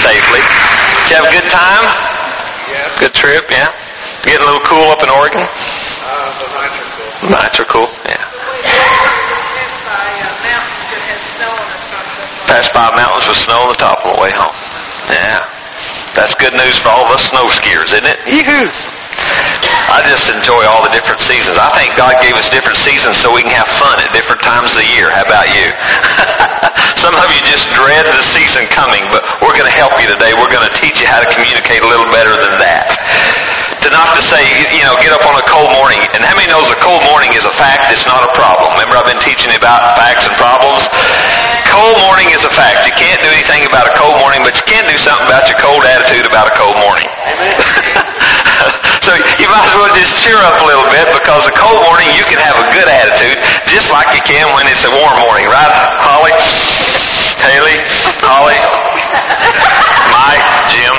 safely. Did you have a good time? Yes. Good trip, yeah? Getting a little cool up in Oregon? The nights are cool. Nights are cool, yeah. Passed by mountains with snow on the top on the way home. Yeah. That's good news for all of us snow skiers, isn't it? Yoo-hoo! I just enjoy all the different seasons. I think God gave us different seasons so we can have fun at different times of the year. How about you? Some of you just dread the season coming, but we're going to help you today. We're going to teach you how to communicate a little better than that. Not to say, get up on a cold morning. And how many knows a cold morning is a fact? It's not a problem. Remember I've been teaching you about facts and problems? Cold morning is a fact. You can't do anything about a cold morning, but you can do something about your cold attitude about a cold morning. Amen. So you might as well just cheer up a little bit, because a cold morning you can have a good attitude just like you can when it's a warm morning, right? Holly? Haley? Holly? Mike? Jim?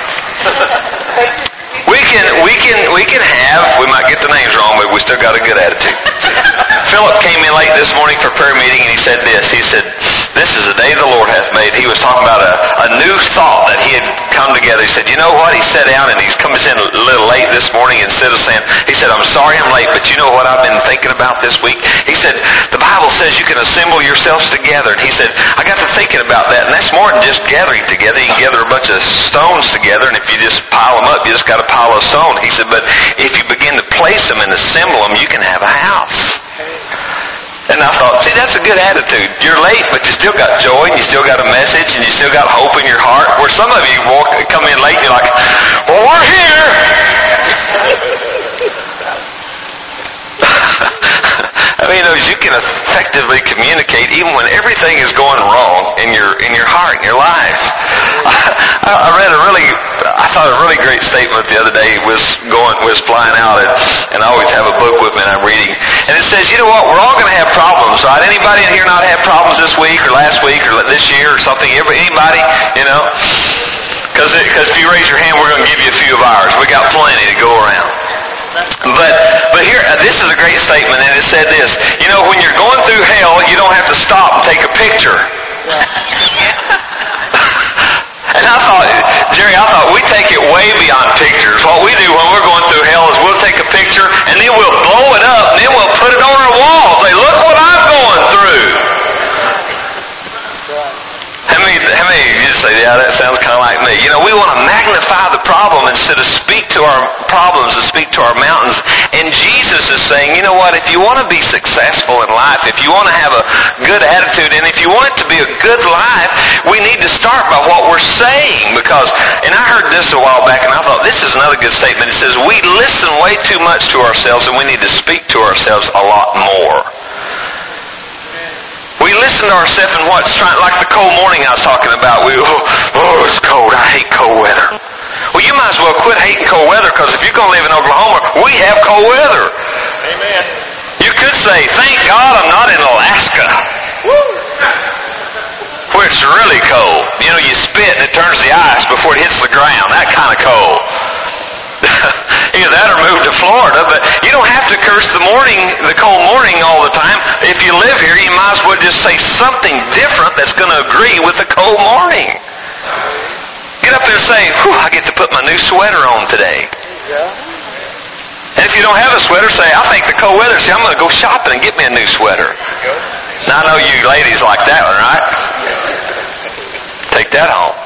We can have, we might get the names wrong, but we still got a good attitude. Philip came in late this morning for prayer meeting, and he said this. He said, "This is the day the Lord hath made." He was talking about a new thought that he had come together. He said, "You know what?" He sat down, and he's coming in a little late this morning. Instead of saying, he said, "I'm sorry I'm late, but you know what I've been thinking about this week?" He said, "The Bible says you can assemble yourselves together." And he said, "I got to thinking about that, and that's more than just gathering together. You can gather a bunch of stones together, and if you just pile them up, you just got a pile of stone." He said, "But if you begin to place them and assemble them, you can have a house." And I thought, see, that's a good attitude. You're late, but you still got joy, and you still got a message, and you still got hope in your heart. Where some of you come in late, and you're like, "Well, we're here." I mean, you can effectively communicate even when everything is going wrong in your heart, in your life. I read I thought a really great statement the other day. Was flying out, and I always have a book with me and I'm reading. And it says, you know what? We're all going to have problems, right? Anybody in here not have problems this week or last week or this year or something? Anybody? Because if you raise your hand, we're going to give you a few of ours. We got plenty to go around. But here, this is a great statement, and it said this. When you're going through hell, you don't have to stop and take a picture. And I thought, Jerry, we take it way beyond pictures. What we do when we're going through hell is we'll take a picture, and then we'll blow it up, and then we'll put it on our wall. Say, "Look what I'm going through." How many of you say, "Yeah, that sounds kind of like me"? We want to magnify the problem instead of speak to our problems and speak to our mountains. And Jesus is saying, you know what? If you want to be successful in life, if you want to have a good attitude, and if you want it to be a good life, we need to start by what we're saying. And I heard this a while back, and I thought, this is another good statement. It says, we listen way too much to ourselves, and we need to speak to ourselves a lot more. We listen to ourselves and what's trying, like the cold morning I was talking about. It's cold. I hate cold weather. Well, you might as well quit hating cold weather, because if you're going to live in Oklahoma, we have cold weather. Amen. You could say, "Thank God I'm not in Alaska," where it's really cold. You spit and it turns the ice before it hits the ground. That kind of cold. Either that or move to Florida, but you don't have to curse the cold morning all the time. If you live here, you might as well just say something different that's going to agree with the cold morning. Get up there and say, "I get to put my new sweater on today." And if you don't have a sweater, say, "I think the cold weather, I'm going to go shopping and get me a new sweater." Now, I know you ladies like that one, right? Take that home.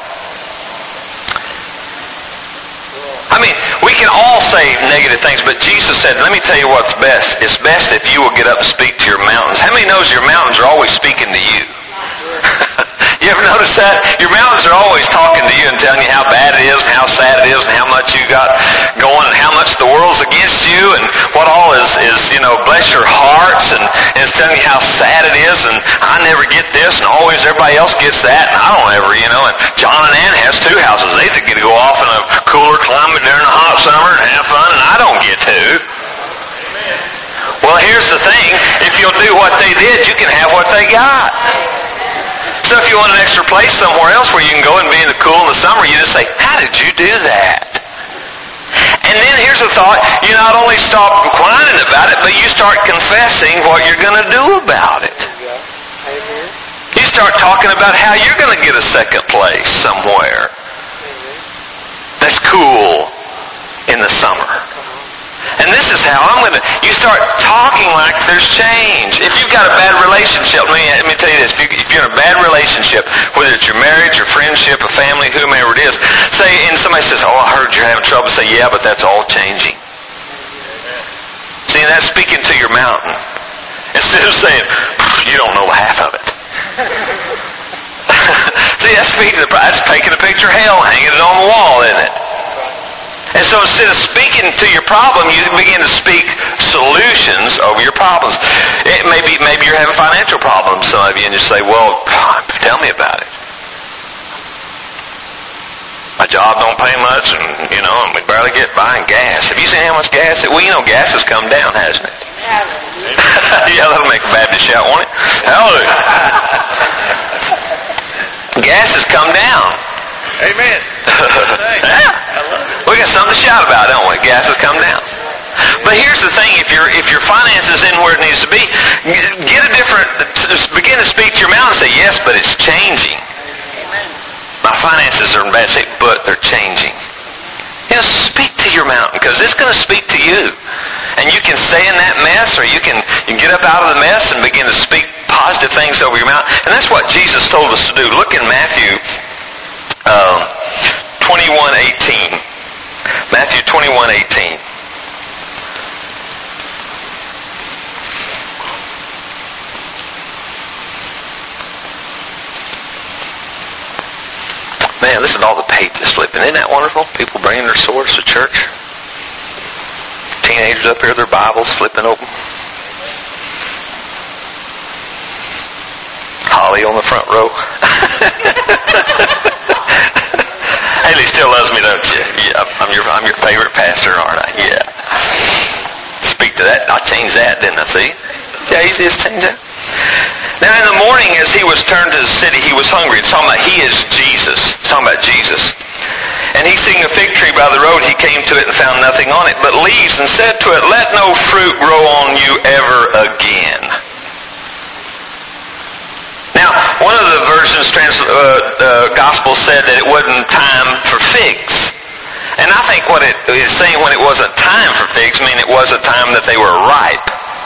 We can all say negative things, but Jesus said, let me tell you what's best. It's best if you will get up and speak to your mountains. How many knows your mountains are always speaking to you? You ever notice that? Your mountains are always talking to you and telling you how bad it is and how sad it is and how much you got going and how much the world's against you and what all is bless your hearts, and it's telling you how sad it is, and I never get this, and always everybody else gets that, and I don't ever, and John and Ann has two houses. They get to go off in a cooler climate during the hot summer and have fun, and I don't get to. Well, here's the thing. If you'll do what they did, you can have what they got. So if you want an extra place somewhere else where you can go and be in the cool in the summer, you just say, "How did you do that?" And then here's the thought. You not only stop whining about it, but you start confessing what you're going to do about it. You start talking about how you're going to get a second place somewhere. that's cool in the summer. And this is how you start talking like there's change. If you've got a bad relationship, let me tell you this, if you're in a bad relationship, whether it's your marriage, your friendship, a family, whomever it is, and somebody says, oh, I heard you're having trouble, say, yeah, but that's all changing. See, that's speaking to your mountain. Instead of saying, you don't know half of it. See, that's taking a picture of hell, hanging it on the wall, isn't it? And so instead of speaking to your problem, you begin to speak solutions over your problems. It maybe you're having financial problems, some of you, and you say, well, tell me about it. My job don't pay much, and we barely get buying gas. Have you seen how much gas? Well, gas has come down, hasn't it? Yeah, that'll make a Baptist shout, won't it? Hallelujah. Gas has come down. Amen. Yeah. We got something to shout about, don't we? Gas has come down. But here's the thing: if your finances isn't where it needs to be, begin to speak to your mouth and say, yes, but it's changing. My finances are in bad shape, but they're changing. Speak to your mountain, because it's going to speak to you. And you can stay in that mess, or you can get up out of the mess and begin to speak positive things over your mouth. And that's what Jesus told us to do. Look in Matthew 21:18. Matthew 21:18. Man, listen to all the pages flipping. Isn't that wonderful? People bringing their swords to church. Teenagers up here, their Bibles flipping open. Holly on the front row. Haley still loves me, don't you? Yeah, I'm your favorite pastor, aren't I? Yeah. Speak to that. I changed that, didn't I? See? Yeah, he just changed that. Now in the morning, as he was turned to the city, he was hungry. It's talking about he is Jesus. It's talking about Jesus. And he seeing a fig tree by the road, he came to it and found nothing on it but leaves, and said to it, let no fruit grow on you ever again. Now, one of the versions, Gospel said that it wasn't time for figs. And I think what it is saying when it wasn't time for figs, it was a time that they were ripe.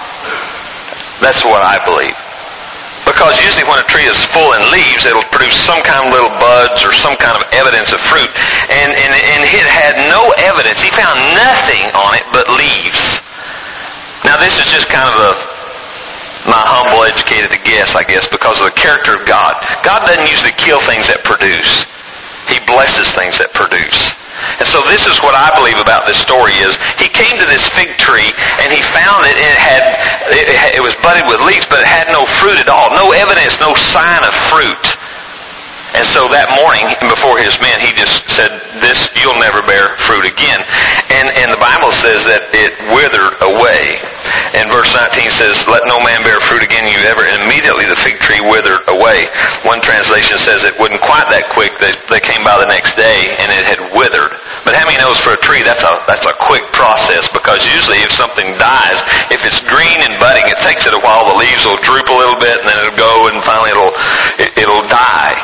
That's what I believe. Because usually when a tree is full in leaves, it'll produce some kind of little buds or some kind of evidence of fruit. And it had no evidence. He found nothing on it but leaves. Now this is just kind of my humble, educated guess, I guess, because of the character of God. God doesn't usually kill things that produce. He blesses things that produce. And so this is what I believe about this story is, he came to this fig tree and he found it, and it was budded with leaves, but it had no fruit at all. No evidence, no sign of fruit. And so that morning, before his men, he just said, this, you'll never bear fruit again. And the Bible says that it withered away. And verse 19 says, let no man bear fruit again you ever. And immediately the fig tree withered away. One translation says it wasn't quite that quick. They came by the next day and it had withered. But how many knows for a tree that's a quick process? Because usually if something dies, if it's green and budding, it takes it a while. The leaves will droop a little bit and then it'll go and finally it'll die.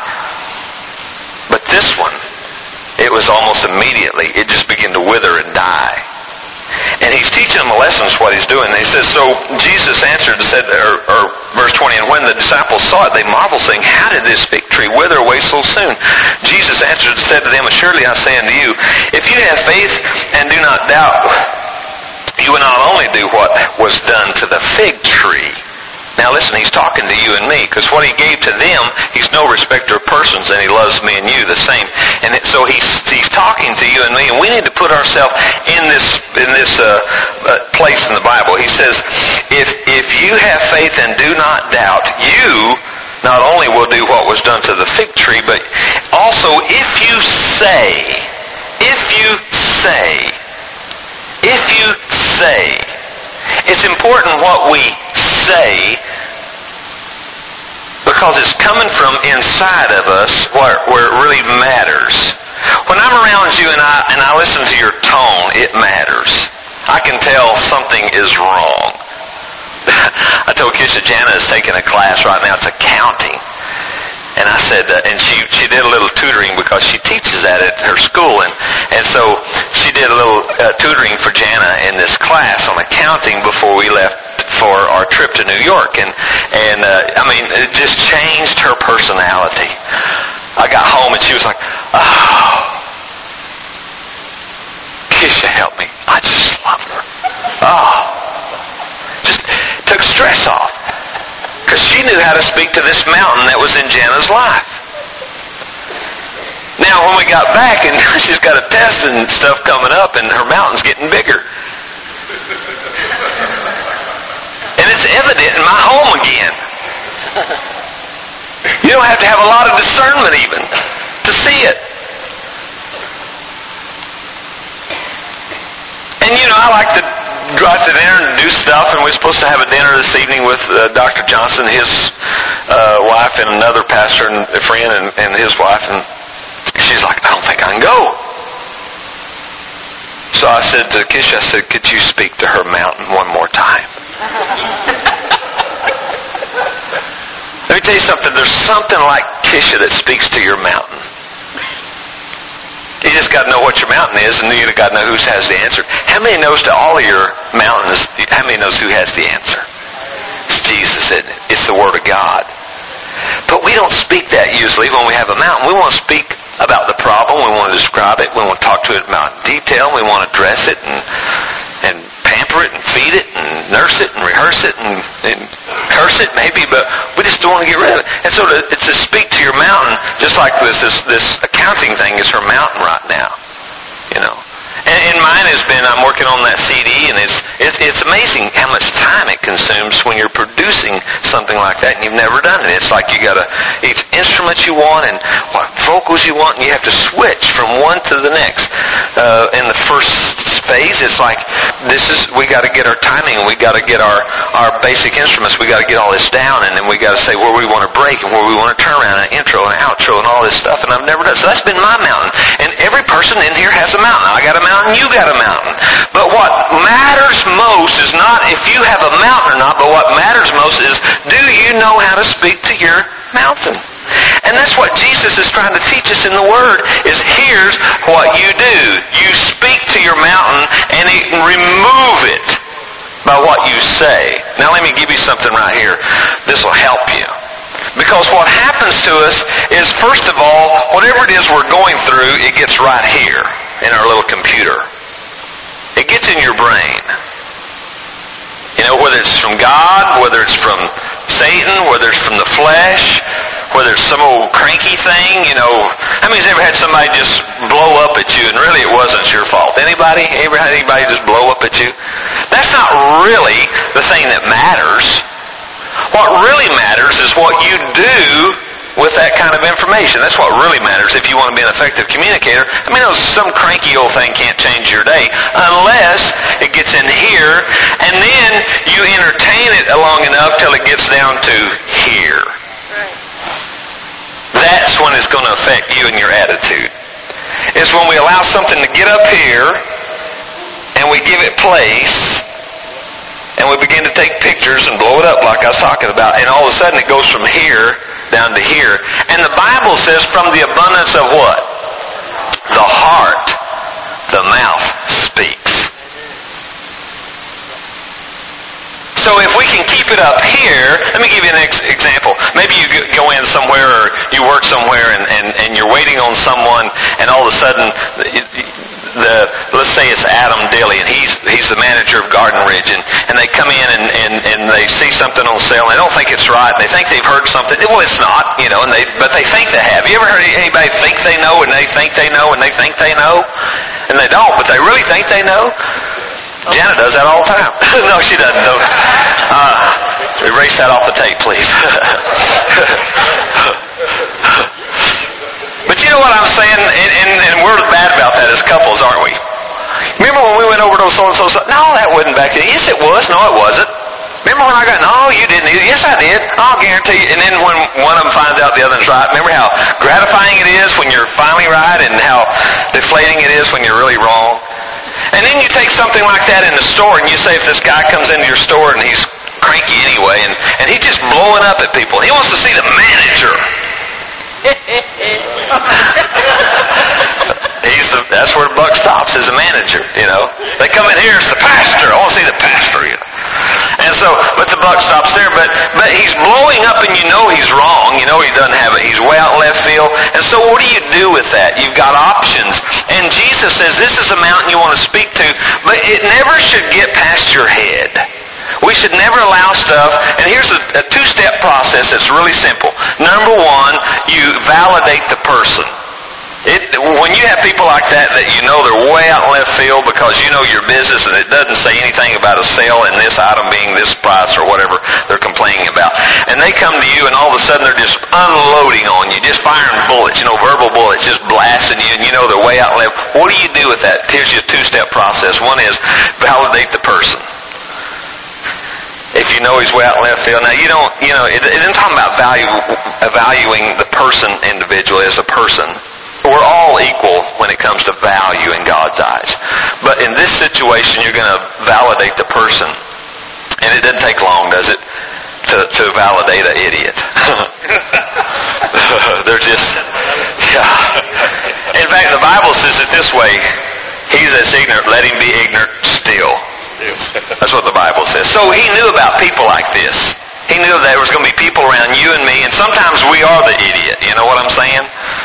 But this one, it was almost immediately. It just began to wither and die. And he's teaching them a lesson, is what he's doing. And he says, so Jesus answered and said, or verse 20, and when the disciples saw it, they marveled, saying, how did this fig tree wither away so soon? Jesus answered and said to them, assuredly I say unto you, if you have faith and do not doubt, you will not only do what was done to the fig tree. Now listen, he's talking to you and me, because what he gave to them, he's no respecter of persons, and he loves me and you the same. And so he's talking to you and me, and we need to put ourselves in this place in the Bible. He says, if you have faith and do not doubt, you not only will do what was done to the fig tree, but also if you say, it's important what we say, because it's coming from inside of us where it really matters. When I'm around you and I listen to your tone, it matters. I can tell something is wrong. I told Kisha Jana is taking a class right now. It's accounting. And I said, and she did a little tutoring because she teaches that at her school, and so she did a little tutoring for Jana in this class on accounting before we left for our trip to New York, and I mean, it just changed her personality. I got home and she was like, "Oh, Kisha, help me. I just love her." Oh, just took stress off. Because she knew how to speak to this mountain that was in Jana's life. Now, when we got back, and she's got a test and stuff coming up, and her mountain's getting bigger. And it's evident in my home again. You don't have to have a lot of discernment even to see it. And you know, I like to go out to dinner and do stuff, and we're supposed to have a dinner this evening with Dr. Johnson, his wife, and another pastor and a friend and his wife, and she's like, "I don't think I can go." So I said to Kisha, I said, "Could you speak to her mountain one more time?" Let me tell you something. There's something like Kisha that speaks to your mountain. You just got to know what your mountain is, and you got to know who has the answer. How many knows to all of your mountains, how many knows who has the answer? It's Jesus, isn't it? It's the Word of God. But we don't speak that usually when we have a mountain. We want to speak about the problem. We want to describe it. We want to talk to it about detail. We want to dress it and pamper it and feed it and nurse it and rehearse it and curse it maybe, but we just don't want to get rid of it. And so it's to speak to your mountain, just like this accounting thing is her mountain right now, you know. And mine has been, I'm working on that CD, and it's amazing how much time it consumes when you're producing something like that and you've never done it. It's like you got each instrument you want and what vocals you want, and you have to switch from one to the next. In the first phase, it's like we got to get our timing, and we got to get our basic instruments. We got to get all this down, and then we got to say where we want to break and where we want to turn around, and intro and outro and all this stuff. And I've never done it. So that's been my mountain. And every person in here has a mountain. I got a mountain. You got a mountain. But what matters most is not if you have a mountain or not, but what matters most is, do you know how to speak to your mountain? And that's what Jesus is trying to teach us in the Word, is here's what you do. You speak to your mountain, and it can remove it by what you say. Now let me give you something right here. This will help you. Because what happens to us is, first of all, whatever it is we're going through, it gets right here in our little computer. It gets in your brain. You know, whether it's from God, whether it's from Satan, whether it's from the flesh, whether it's some old cranky thing, you know. How many's ever had somebody just blow up at you and really it wasn't your fault? Anybody? Ever had anybody just blow up at you? That's not really the thing that matters. What really matters is what you do with that kind of information. That's what really matters if you want to be an effective communicator. I mean, some cranky old thing can't change your day unless it gets in here, and then you entertain it long enough till it gets down to here. That's when it's going to affect you and your attitude. It's when we allow something to get up here, and we give it place, and we begin to take pictures and blow it up like I was talking about, and all of a sudden it goes from here down to here. And the Bible says from the abundance of what? The heart, the mouth speaks. So if we can keep it up here, let me give you an example. Maybe you go in somewhere or you work somewhere and you're waiting on someone, and all of a sudden let's say it's Adam Daly, and he's the manager of Garden Ridge, and they come in and they see something on sale, and they don't think it's right, and they think they've heard something. Well, it's not, you know, but they think they have. You ever heard anybody think they know, and they think they know, and they think they know, and they don't, but they really think they know? Janet does that all the time. No, she doesn't. No. Erase that off the tape, please. But you know what I'm saying? And we're bad about that as couples, aren't we? Remember when we went over to so-and-so? No, that wasn't back then. Yes, it was. No, it wasn't. Remember when I got, no, you didn't either. Yes, I did. I'll guarantee you. And then when one of them finds out the other one's right, remember how gratifying it is when you're finally right and how deflating it is when you're really wrong? And then you take something like that in the store, and you say if this guy comes into your store and he's cranky anyway, and he's just blowing up at people. He wants to see the manager. That's where the buck stops as a manager, you know. They come in here, it's the pastor. I want to see the pastor, you know. And so, but the buck stops there. But he's blowing up, and you know he's wrong. You know he doesn't have it. He's way out in left field. And so what do you do with that? You've got options. And Jesus says this is a mountain you want to speak to, but it never should get past your head. We should never allow stuff, and here's a two-step process that's really simple. Number one, you validate the person. When you have people like that you know they're way out in left field because you know your business and it doesn't say anything about a sale and this item being this price or whatever they're complaining about. And they come to you and all of a sudden they're just unloading on you, just firing bullets, you know, verbal bullets, just blasting you, and you know they're way out left. What do you do with that? Here's your two-step process. One is validate the person. If you know he's way out in left field. Now, it isn't talking about valuing the person individually as a person. We're all equal when it comes to value in God's eyes. But in this situation, you're going to validate the person. And it doesn't take long, does it, to validate an idiot. They're just, yeah. In fact, the Bible says it this way, he that's ignorant, let him be ignorant still. That's what the Bible says. So he knew about people like this. He knew there was going to be people around you and me, and sometimes we are the idiot. You know what I'm saying?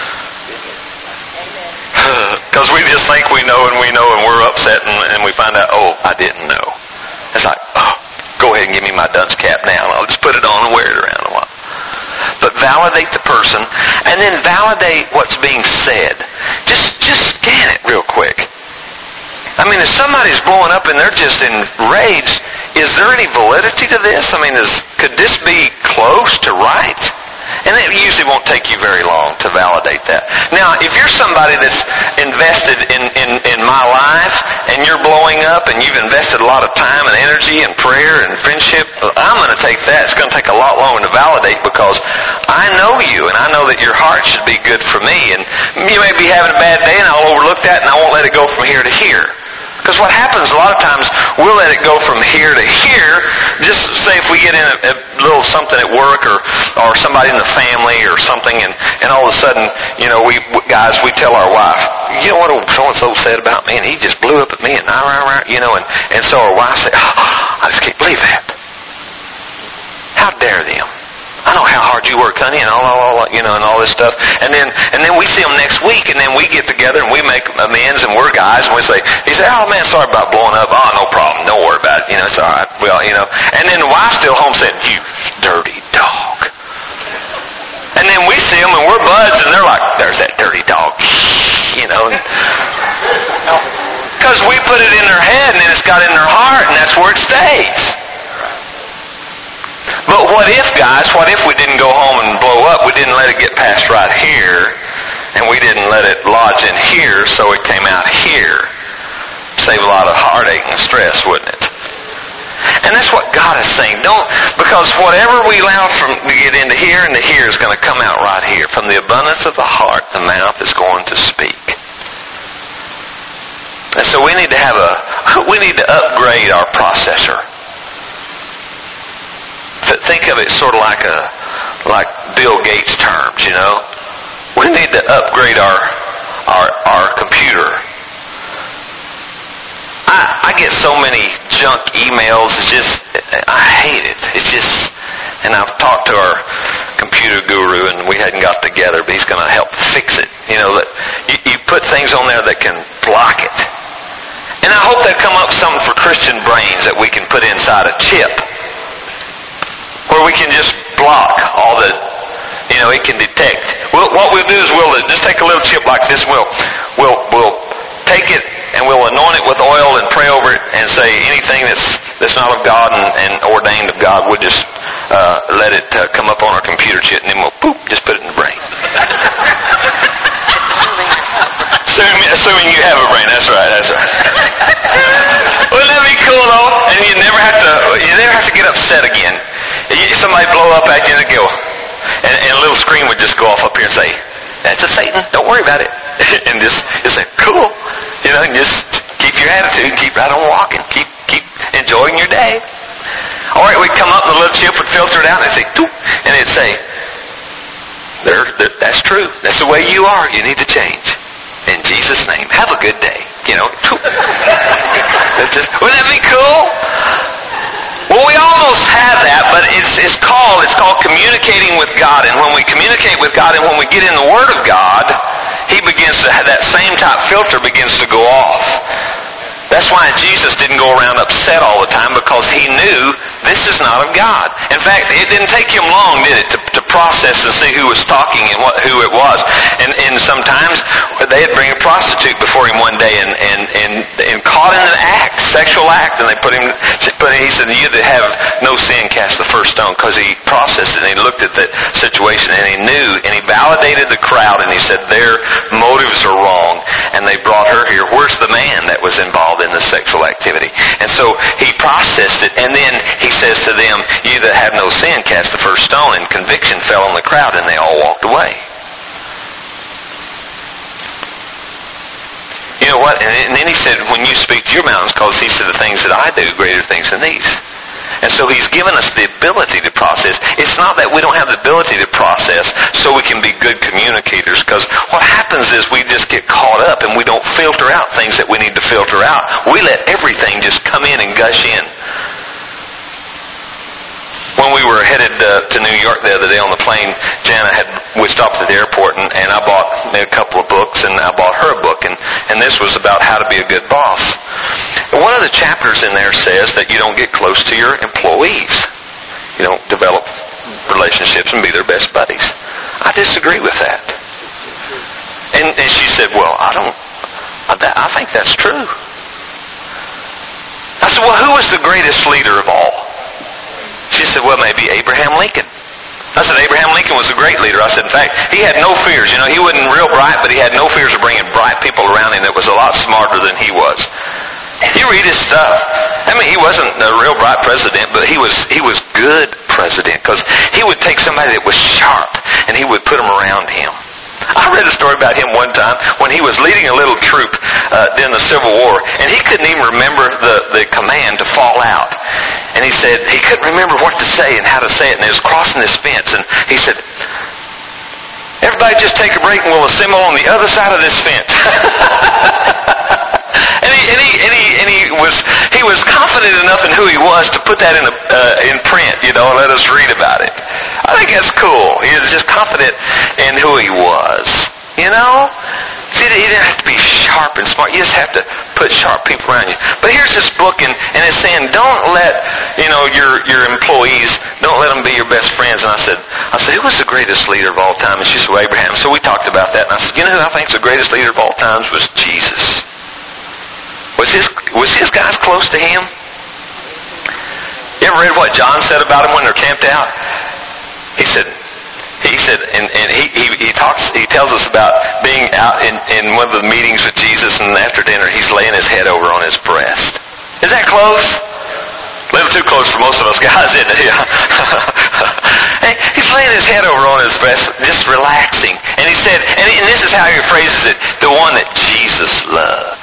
Because we just think we know and we're upset and we find out, oh, I didn't know. It's like, oh, go ahead and give me my dunce cap now. I'll just put it on and wear it around a while. But validate the person and then validate what's being said. Just scan it real quick. I mean, if somebody's blowing up and they're just enraged, is there any validity to this? I mean, could this be close to right? And it usually won't take you very long to validate that. Now, if you're somebody that's invested in my life and you're blowing up and you've invested a lot of time and energy and prayer and friendship, I'm going to take that. It's going to take a lot longer to validate because I know you and I know that your heart should be good for me. And you may be having a bad day and I'll overlook that and I won't let it go from here to here. Because what happens a lot of times, we'll let it go from here to here. Just say if we get in a little something at work or somebody in the family or something, and all of a sudden, you know, we tell our wife, you know what so-and-so said about me, and he just blew up at me, and you know, and so our wife say, oh, I just can't believe that. How dare them? I know how hard you work, honey, and all you know, and all this stuff. And then we see them next week, and then we get together and we make amends, and we're guys, and we say, oh man, sorry about blowing up. Oh, no problem, don't worry about it. You know, it's all right. Well, you know, and then the wife's still home saying, you dirty dog. And then we see them, and we're buds, and they're like, there's that dirty dog. You know, because we put it in their head, and then it's got in their heart, and that's where it stays. But what if we didn't go home and blow up? We didn't let it get past right here, and we didn't let it lodge in here, so it came out here. Save a lot of heartache and stress, wouldn't it? And that's what God is saying. Because whatever we allow to get into here is going to come out right here. From the abundance of the heart, the mouth is going to speak. And so we need to upgrade our processor. Think of it sort of like Bill Gates terms, you know. We need to upgrade our computer. I get so many junk emails. I hate it. And I've talked to our computer guru, and we hadn't got together, but he's going to help fix it. You know, that you put things on there that can block it. And I hope they come up with something for Christian brains that we can put inside a chip, where we can just block all the, you know, it can detect. What we'll do is we'll just take a little chip like this, and we'll take it and we'll anoint it with oil and pray over it and say anything that's not of God and ordained of God, we'll just let it come up on our computer chip, and then we'll just put it in the brain. Assuming you have a brain, that's right. Wouldn't that be cool though? And you never have to get upset again. Somebody blow up at you and go, and a little screen would just go off up here and say, that's a Satan, don't worry about it. And just say, cool. You know, and just keep your attitude, keep right on walking, keep enjoying your day. All right, we'd come up and the little chip would filter it out and it'd say, Toop, and it'd say, that's true. That's the way you are. You need to change. In Jesus' name, have a good day. Wouldn't that be cool? Well, we almost have that, but it's called communicating with God. And when we communicate with God and when we get in the Word of God, He begins to have that same type filter begins to go off. That's why Jesus didn't go around upset all the time, because He knew this is not of God. In fact, it didn't take Him long, did it, to process and see who was talking and who it was. And sometimes they'd bring a prostitute before Him one day and caught in an act, sexual act, and He said, "You that have no sin, cast the first stone," because He processed it and He looked at the situation and He knew and He validated the crowd and He said, their motives are wrong, and they brought her here. Where's the man that was involved in the sexual activity? And so He processed it, and then He says to them, "You that have no sin, cast the first stone," and conviction fell on the crowd and they all walked away. You know what? And then He said, "When you speak to your mountains," because He said, "The things that I do, greater things than these." And so He's given us the ability to process. It's not that we don't have the ability to process so we can be good communicators, because what happens is we just get caught up and we don't filter out things that we need to filter out. We let everything just come in and gush in. When we were headed to New York the other day on the plane, we stopped at the airport and I bought a couple of books, and I bought her a book, and this was about how to be a good boss. And one of the chapters in there says that you don't get close to your employees. You don't develop relationships and be their best buddies. I disagree with that. And she said, "Well, I think that's true." I said, "Well, who was the greatest leader of all?" She said, "Well, maybe Abraham Lincoln." I said, "Abraham Lincoln was a great leader." I said, "In fact, he had no fears. He wasn't real bright, but he had no fears of bringing bright people around him that was a lot smarter than he was." You read his stuff. He wasn't a real bright president, but he was good president, because he would take somebody that was sharp and he would put them around him. I read a story about him one time when he was leading a little troop during the Civil War, and he couldn't even remember the command to fall out. And he said he couldn't remember what to say and how to say it, and he was crossing this fence, and he said, "Everybody just take a break and we'll assemble on the other side of this fence." And he was confident enough in who he was to put that in print, and let us read about it. I think that's cool. He was just confident in who he was. See, you didn't have to be sharp and smart. You just have to put sharp people around you. But here's this book, and it's saying, don't let your employees, don't let them be your best friends. And I said, "Who was the greatest leader of all time?" And she said, "Well, Abraham." So we talked about that, and I said, "You know who I think is the greatest leader of all times was Jesus." Was his guys close to him? You ever read what John said about him when they're camped out? He said, and he tells us about being out in one of the meetings with Jesus, and after dinner he's laying his head over on his breast. Is that close? A little too close for most of us guys, isn't it? He's laying his head over on his breast, just relaxing. And he said, and this is how he phrases it, the one that Jesus loved.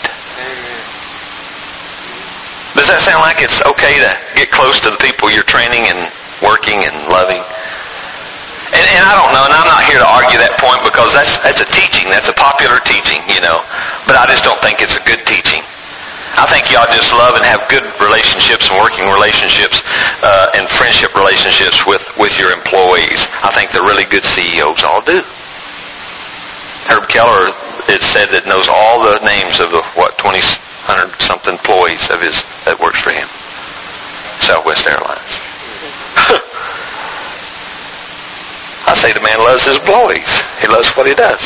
Does that sound like it's okay to get close to the people you're training and working and loving? And I don't know, and I'm not here to argue that point, because that's a teaching. That's a popular teaching, But I just don't think it's a good teaching. I think you ought to just love and have good relationships and working relationships and friendship relationships with your employees. I think the really good CEOs all do. Herb Keller, it said, that knows all the names of the 200-something employees of his that works for him. Southwest Airlines. I say the man loves his employees. He loves what he does.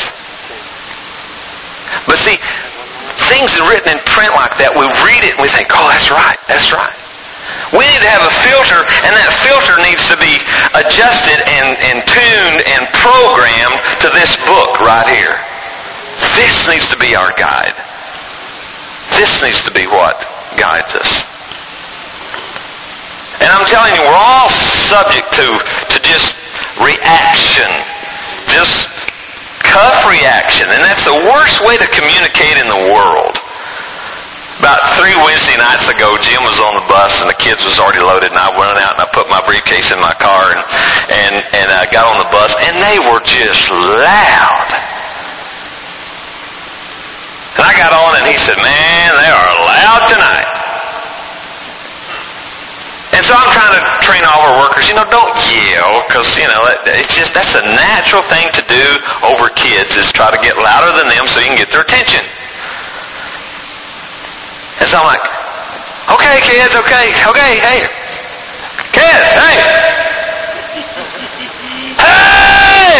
But see, things are written in print like that. We read it and we think, "Oh, that's right, that's right." We need to have a filter, and that filter needs to be adjusted and tuned and programmed to this book right here. This needs to be our guide. This needs to be what guides us. And I'm telling you, we're all subject to just reaction. Just cuff reaction. And that's the worst way to communicate in the world. About 3 Wednesday nights ago, Jim was on the bus and the kids was already loaded, and I went out and I put my briefcase in my car and I got on the bus, and they were just loud. said, man, they are loud tonight. And so I'm trying to train all our workers, don't yell, because, it's just, that's a natural thing to do over kids, is try to get louder than them so you can get their attention. And so I'm like, okay, kids, okay, hey. Kids, hey! Hey!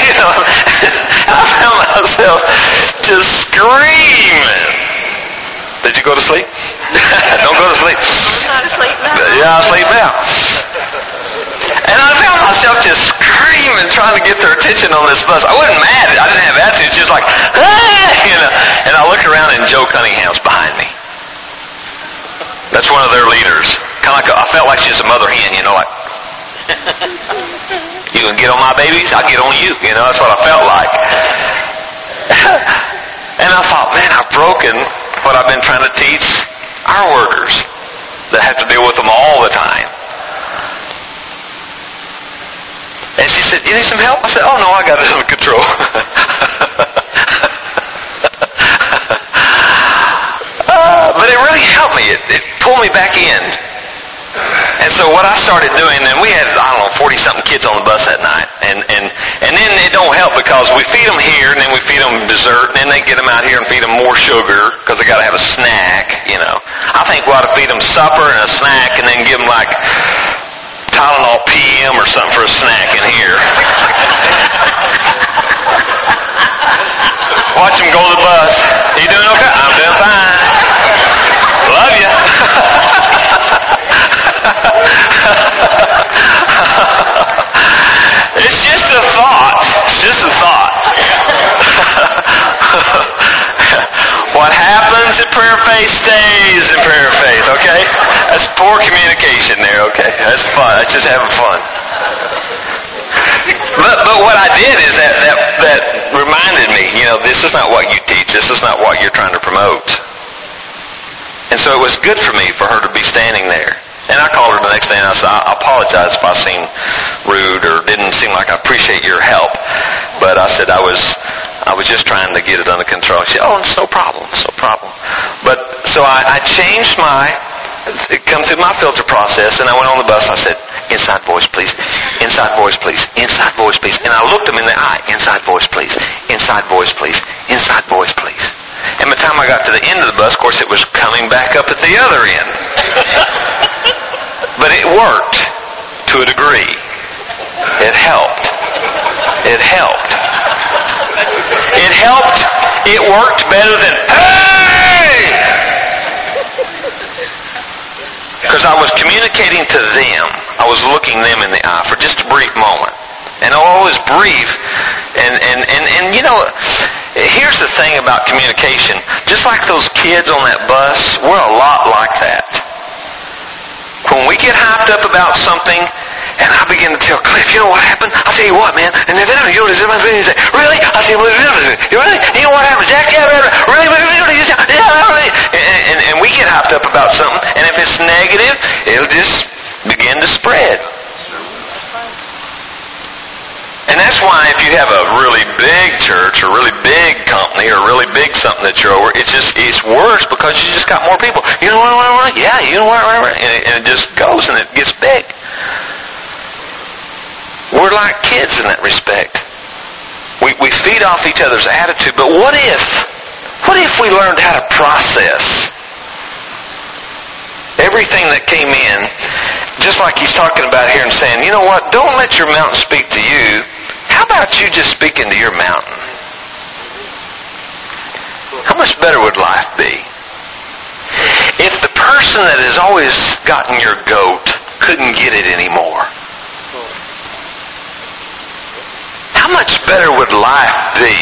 I found myself just screaming. Did you go to sleep? Don't go to sleep. I'm not asleep now. Yeah, I'm asleep now. And I found myself just screaming, trying to get their attention on this bus. I wasn't mad. I didn't have attitude. Just like, hey! And I looked around and Joe Cunningham's behind me. That's one of their leaders. Kind of like I felt like she's a mother hen, like, you can get on my babies, I'll get on you. That's what I felt like. And I thought, man, I've broken what I've been trying to teach our workers that have to deal with them all the time. And she said, you need some help? I said, oh no, I got it under control. But it really helped me. It pulled me back in. And so what I started doing, and we had, 40-something kids on the bus that night. And then it don't help because we feed them here, and then we feed them dessert, and then they get them out here and feed them more sugar because they got to have a snack, I think we ought to feed them supper and a snack and then give them like Tylenol PM or something for a snack in here. Watch them go to the bus. You doing okay? I'm doing fine. Love you. It's just a thought. It's just a thought. What happens in prayer faith stays in prayer faith, okay? That's poor communication there, okay? That's fun. That's just having fun. But what I did is that reminded me, this is not what you teach. This is not what you're trying to promote. And so it was good for me for her to be standing there. And I called her the next day and I said, I apologize if I seemed rude or didn't seem like I appreciate your help. But I said I was just trying to get it under control. She said, oh, it's no problem, it's no problem. But so I changed come through my filter process, and I went on the bus. I said, inside voice, please. Inside voice, please. Inside voice, please. And I looked them in the eye. Inside voice, please. Inside voice, please. Inside voice, please. And by the time I got to the end of the bus, of course, it was coming back up at the other end. But it worked to a degree. It helped. It helped. It helped. It worked better than, hey! Because I was communicating to them. I was looking them in the eye for just a brief moment. And always brief. And here's the thing about communication. Just like those kids on that bus, we're a lot like that. When we get hyped up about something, and I begin to tell Cliff, you know what happened? I'll tell you what, man. And then you know what say, really? I'll tell you what, really? You know what happened, Jack? Yeah, really? And we get hyped up about something, and if it's negative, it'll just begin to spread. And that's why if you have a really big church or really big company or really big something that you're over, it's worse because you just got more people. You know what? Yeah, you know what? And it just goes and it gets big. We're like kids in that respect. We feed off each other's attitude, but what if we learned how to process everything that came in, just like he's talking about here and saying, you know what, don't let your mountain speak to you. How about you just speak into your mountain? How much better would life be if the person that has always gotten your goat couldn't get it anymore? How much better would life be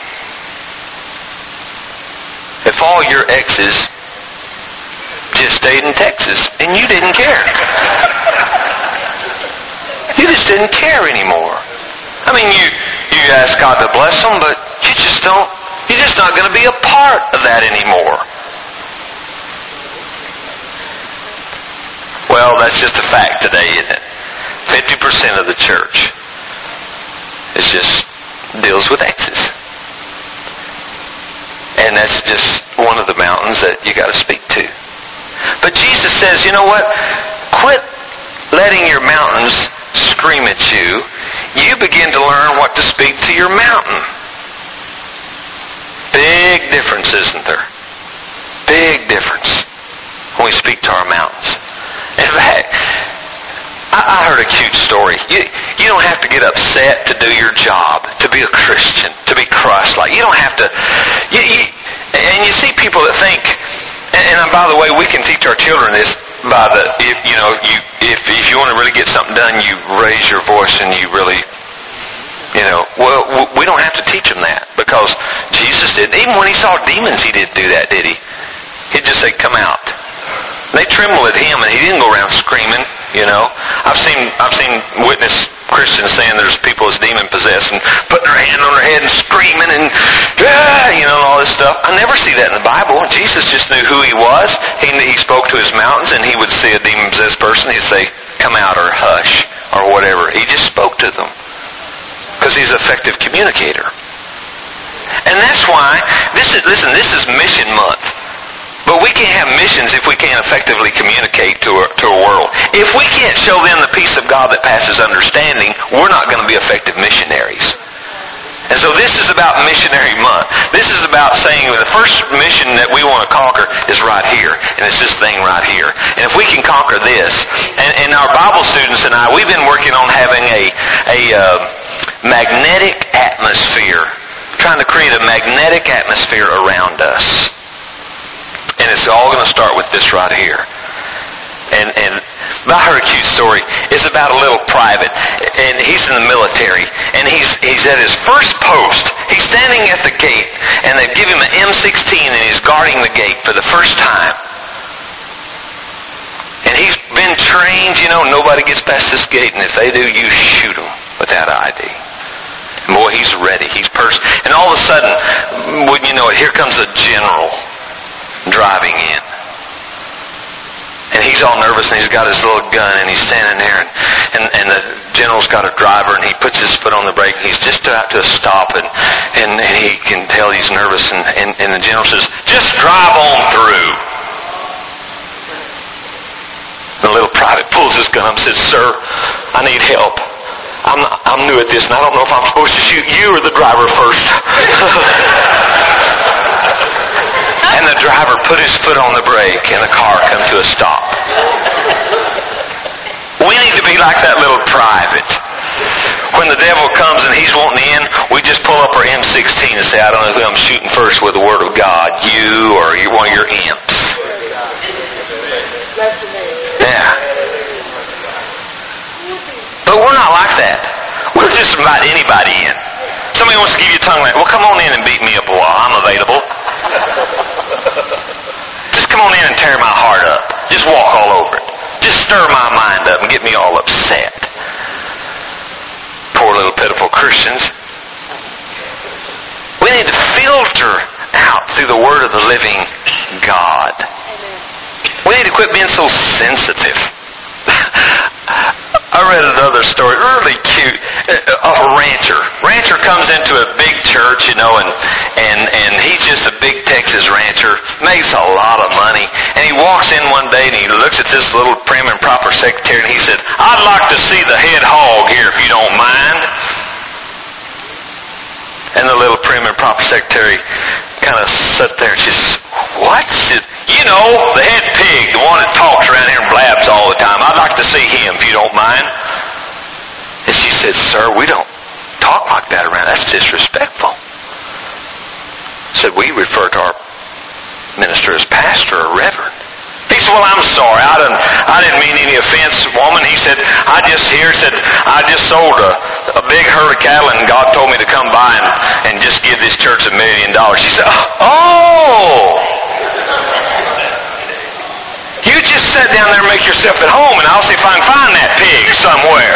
if all your exes just stayed in Texas and you didn't care? You just didn't care anymore. I mean, you ask God to bless them, but you just don't. You're just not going to be a part of that anymore. Well, that's just a fact today, isn't it? 50% of the church deals with exes. And that's just one of the mountains that you got to speak to. But Jesus says, you know what? Quit letting your mountains scream at you. You begin to learn what to speak to your mountain. Big difference, isn't there? Big difference when we speak to our mountains. In fact, I heard a cute story. You don't have to get upset to do your job, to be a Christian, to be Christ-like. You don't have to. And you see people that think, and by the way, we can teach our children this by the if you want to really get something done, you raise your voice and you really. Well, we don't have to teach them that because Jesus didn't. Even when he saw demons, he didn't do that, did he? He'd just say, "Come out." They trembled at him, and he didn't go around screaming. I've seen witness Christians saying there's people that's demon possessed and putting their hand on their head and screaming and all this stuff. I never see that in the Bible. Jesus just knew who he was. He spoke to his mountains, and he would see a demon possessed person. He'd say, "Come out," or "Hush," or whatever. He just spoke to them. Because he's an effective communicator. And that's why, this is mission month. But we can't have missions if we can't effectively communicate to a world. If we can't show them the peace of God that passes understanding, we're not going to be effective missionaries. And so this is about missionary month. This is about saying the first mission that we want to conquer is right here. And it's this thing right here. And if we can conquer this, and our Bible students and I, we've been working on having a magnetic atmosphere, trying to create a magnetic atmosphere around us. And it's all going to start with this right here. And I heard a cute story. It's about a little private, and he's in the military, and he's at his first post. He's standing at the gate, and they've given him an M16, and he's guarding the gate for the first time. And he's been trained, nobody gets past this gate, and if they do, you shoot them without ID. And boy, he's ready. And all of a sudden, wouldn't you know it, here comes a general driving in. And he's all nervous, and he's got his little gun, and he's standing there, and the general's got a driver, and he puts his foot on the brake, and he's just about to stop, and he can tell he's nervous, and the general says, "Just drive on through." The little private pulls his gun up and says, "Sir, I need help. I'm new at this, and I don't know if I'm supposed to shoot you or the driver first." And the driver put his foot on the brake, and the car come to a stop. We need to be like that little private. When the devil comes and he's wanting in, we just pull up our M16 and say, "I don't know who I'm shooting first with the Word of God, you or one of your imps." Yeah. But we're not like that. We'll just invite anybody in. Somebody wants to give you a tongue line. "Well, come on in and beat me up a while. I'm available." Just come on in and tear my heart up. Just walk all over it. Just stir my mind up and get me all upset. Poor little pitiful Christians. We need to filter out through the Word of the living God. We need to quit being so sensitive. I read another story, really cute, of a rancher. Rancher comes into a big church, and he's just a big Texas rancher, makes a lot of money. And he walks in one day and he looks at this little prim and proper secretary and he said, "I'd like to see the head hog here if you don't mind." And the little prim and proper secretary kind of sat there and she says, "What?" She said, "The head pig, the one that talks around here and blabs all the time. I'd like to see him if you don't mind." And she said, "Sir, we don't talk like that around. That's disrespectful." Said, "We refer to our minister as pastor or reverend." He said, "Well, I'm sorry. I didn't mean any offense, woman." He said, "I just sold a big herd of cattle, and God told me to come by and just give this church $1 million." She said, "Oh! You just sit down there and make yourself at home, and I'll see if I can find that pig somewhere."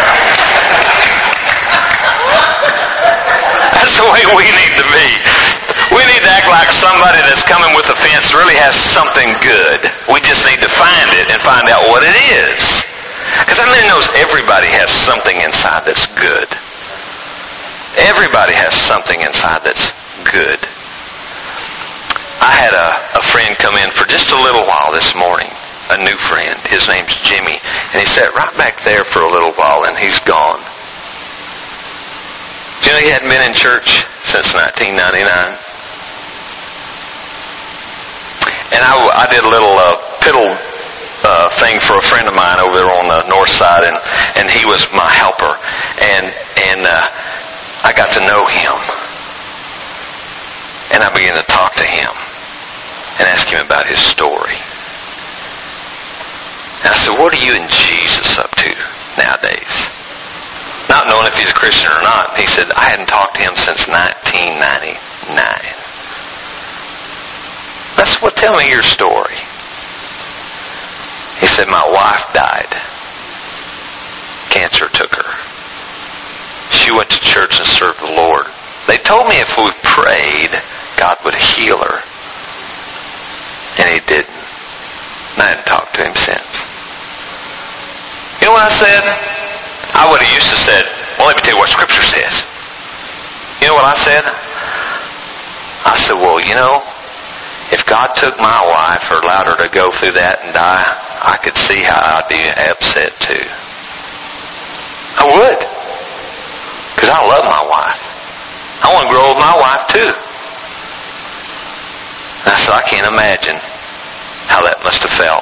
That's the way we need to be. We need to act like somebody that's coming with offense really has something good. We just need to find it and find out what it is. Because how many knows everybody has something inside that's good? Everybody has something inside that's good. I had a friend come in for just a little while this morning. A new friend. His name's Jimmy. And he sat right back there for a little while, and he's gone. Do you know he hadn't been in church since 1999? And I did a little piddle thing for a friend of mine over there on the north side, and he was my helper. And I got to know him. And I began to talk to him and ask him about his story. And I said, what are you and Jesus up to nowadays? Not knowing if he's a Christian or not. He said, I hadn't talked to him since 1999. I said, well, tell me your story. He said, my wife died. Cancer took her. She went to church and served the Lord. They told me if we prayed, God would heal her. And he didn't. And I hadn't talked to him since. You know what I said? I would have used to said, well, let me tell you what Scripture says. You know what I said? I said, well, you know, if God took my wife or allowed her to go through that and die, I could see how I'd be upset too. I would. Because I love my wife. I want to grow with my wife too. And I said, I can't imagine how that must have felt.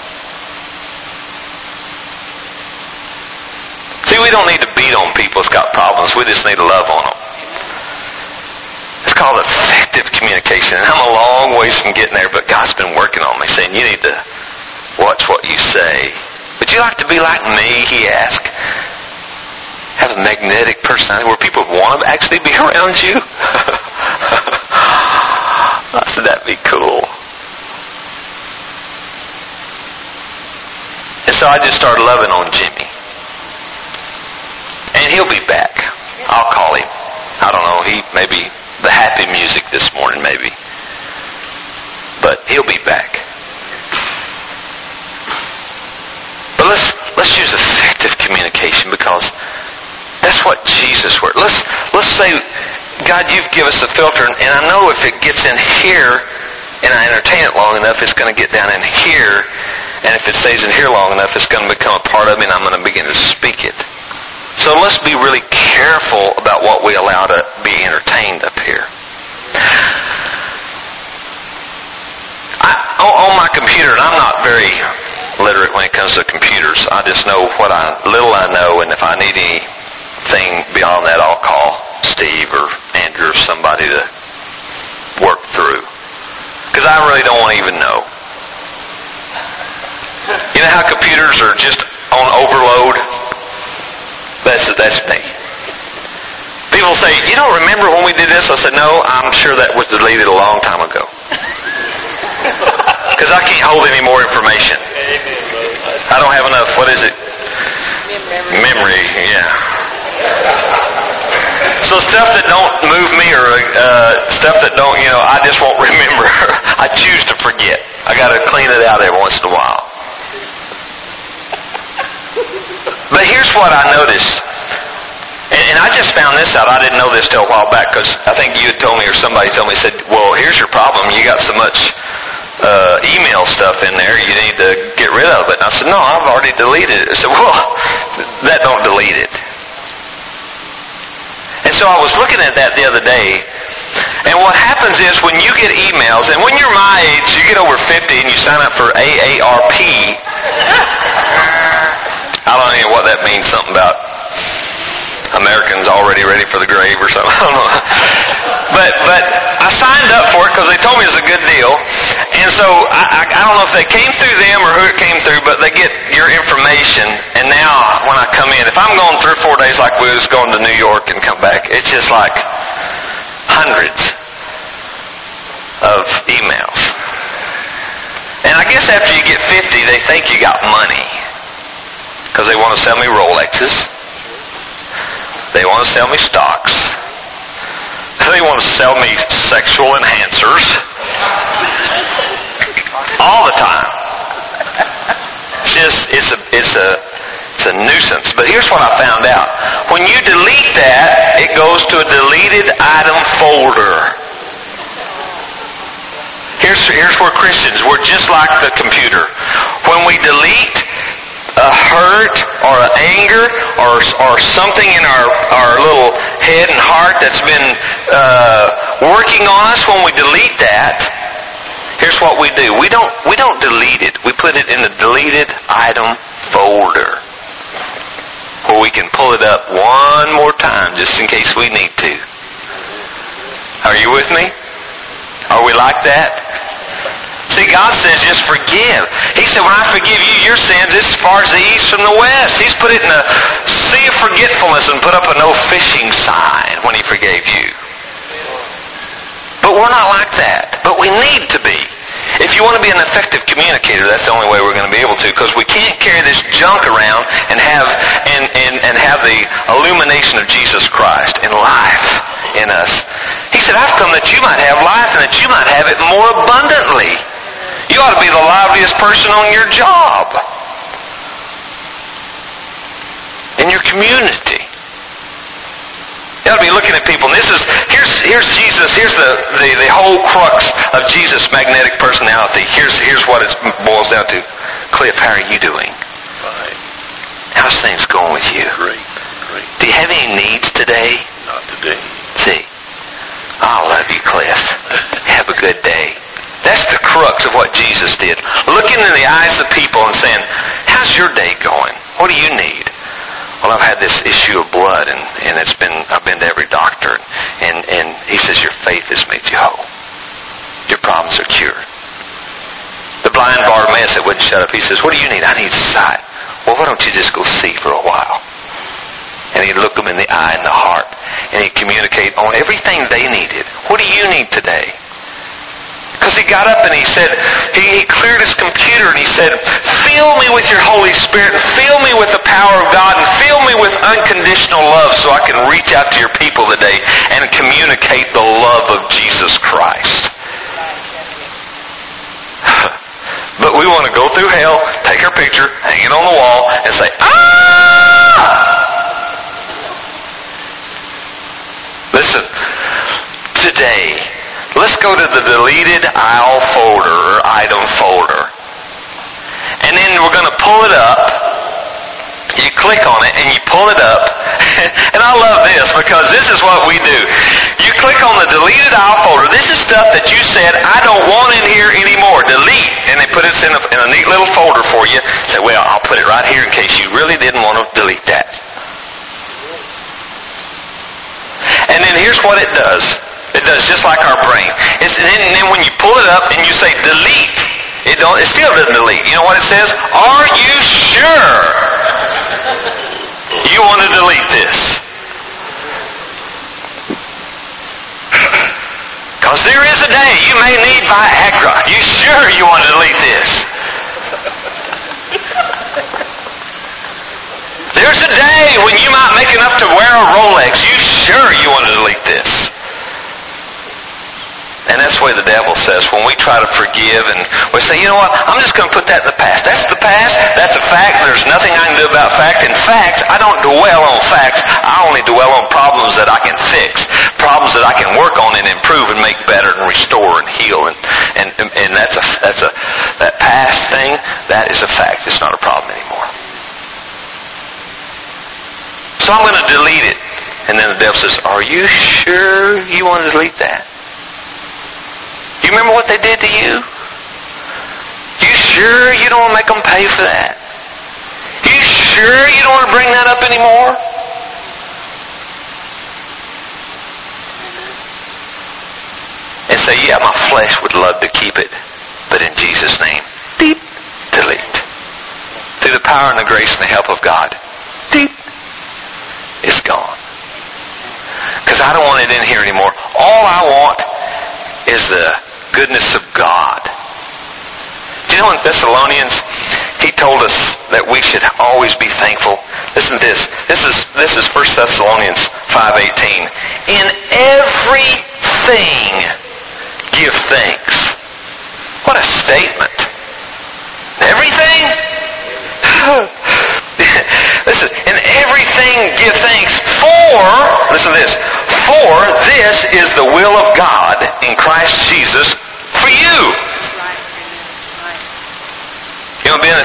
See, we don't need to beat on people that's got problems. We just need to love on them. It's called effective communication. And I'm a long ways from getting there, but God's been working on me, saying, you need to watch what you say. Would you like to be like me, he asked. Have a magnetic personality where people want to actually be around you? I said, that'd be cool. And so I just started loving on Jimmy. And he'll be back. I'll call him. I don't know, he maybe the happy music this morning maybe. But he'll be back. But let's use effective communication, because that's what Jesus worked. Let's say, God, you've given us a filter, and I know if it gets in here and I entertain it long enough, it's going to get down in here, and if it stays in here long enough, it's going to become a part of me, and I'm going to begin to speak it. So let's be really careful about what we allow to be entertained up here. On my computer, and I'm not very literate when it comes to computers, I just know what little I know, and if I need anything beyond that, I'll call Steve or Andrew or somebody to work through. Because I really don't want to even know. You know how computers are just on overload? That's me. People say, you don't remember when we did this? I said, no, I'm sure that was deleted a long time ago. Because I can't hold any more information. I don't have enough, what is it? Memory, yeah. So stuff that don't move me, or stuff that don't, I just won't remember. I choose to forget. I got to clean it out every once in a while. But here's what I noticed. And I just found this out. I didn't know this till a while back, because I think you had told me, or somebody told me, said, well, here's your problem. You got so much email stuff in there, you need to get rid of it. And I said, no, I've already deleted it. I said, well, that don't delete it. And so I was looking at that the other day, and what happens is when you get emails, and when you're my age, you get over 50 and you sign up for AARP. I don't know what that means, something about Americans already ready for the grave or something. I don't know. But I signed up for it because they told me it was a good deal. And so I don't know if they came through them or who it came through, but they get your information. And now when I come in, if I'm going 3 or 4 days like we was going to New York and come back, it's just like hundreds of emails. And I guess after you get 50, they think you got money. Because they want to sell me Rolexes. They want to sell me stocks. They want to sell me sexual enhancers. All the time. It's a nuisance. But here's what I found out. When you delete that, it goes to a deleted item folder. here's where Christians, we're just like the computer. When we delete a hurt or an anger or something in our little head and heart that's been working on us, when we delete that, here's what we do. We don't delete it. We put it in the deleted item folder where we can pull it up one more time just in case we need to. Are you with me? Are we like that? See, God says just forgive. He said, when I forgive you your sins, it's as far as the east from the west. He's put it in a sea of forgetfulness and put up a no fishing sign when He forgave you. But we're not like that. But we need to be. If you want to be an effective communicator, that's the only way we're going to be able to, because we can't carry this junk around and have the illumination of Jesus Christ and life in us. He said, I've come that you might have life and that you might have it more abundantly. You ought to be the liveliest person on your job, in your community. You ought to be looking at people. And here's Jesus. Here's the whole crux of Jesus' magnetic personality. Here's what it boils down to. Cliff, how are you doing? Fine. How's things going with you? Great. Do you have any needs today? Not today. See, I love you, Cliff. Have a good day. That's the crux of what Jesus did. Looking in the eyes of people and saying, how's your day going? What do you need? Well, I've had this issue of blood, and I've been to every doctor, and he says, your faith has made you whole. Your problems are cured. The blind Bartimaeus that wouldn't shut up, he says, what do you need? I need sight. Well, why don't you just go see for a while? And he'd look them in the eye and the heart, and he'd communicate on everything they needed. What do you need today? Because he got up and he said, he cleared his computer and he said, fill me with your Holy Spirit, and fill me with the power of God, and fill me with unconditional love so I can reach out to your people today and communicate the love of Jesus Christ. But we want to go through hell, take our picture, hang it on the wall, and say, Listen, today, let's go to the deleted aisle folder or item folder. And then we're going to pull it up. You click on it and you pull it up. And I love this because this is what we do. You click on the deleted aisle folder. This is stuff that you said, I don't want in here anymore. Delete. And they put it in a neat little folder for you. Say, well, I'll put it right here in case you really didn't want to delete that. And then here's what it does. It does just like our brain. And then when you pull it up and you say delete, it still doesn't delete. You know what it says? Are you sure you want to delete this? Because there is a day you may need Viagra. You sure you want to delete this? There's a day when you might make enough to wear a Rolex. You sure you want to delete this? And that's the way the devil says. When we try to forgive and we say, you know what, I'm just going to put that in the past. That's the past. That's a fact. There's nothing I can do about fact. In fact, I don't dwell on facts. I only dwell on problems that I can fix. Problems that I can work on and improve and make better and restore and heal. And that past thing, that is a fact. It's not a problem anymore. So I'm going to delete it. And then the devil says, are you sure you want to delete that? You remember what they did to you? You sure you don't want to make them pay for that? You sure you don't want to bring that up anymore? And say, yeah, my flesh would love to keep it, but in Jesus' name, deep, delete. Through the power and the grace and the help of God, deep, it's gone. Because I don't want it in here anymore. All I want is the goodness of God. You know, in Thessalonians, he told us that we should always be thankful. Listen to this. This is 1 Thessalonians 5:18. In everything, give thanks. What a statement. Everything? Listen, in everything give thanks listen to this, for this is the will of God in Christ Jesus for you.